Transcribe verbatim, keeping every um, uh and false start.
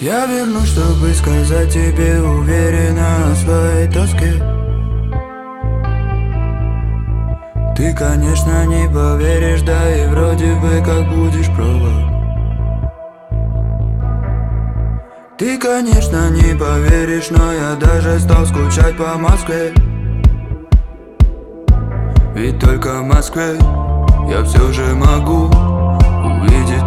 Я вернусь, чтобы сказать тебе уверенно о своей тоске. Ты, конечно, не поверишь, да и вроде бы как будешь пробовать. Ты, конечно, не поверишь, но я даже стал скучать по Москве. Ведь только в Москве я все же могу увидеть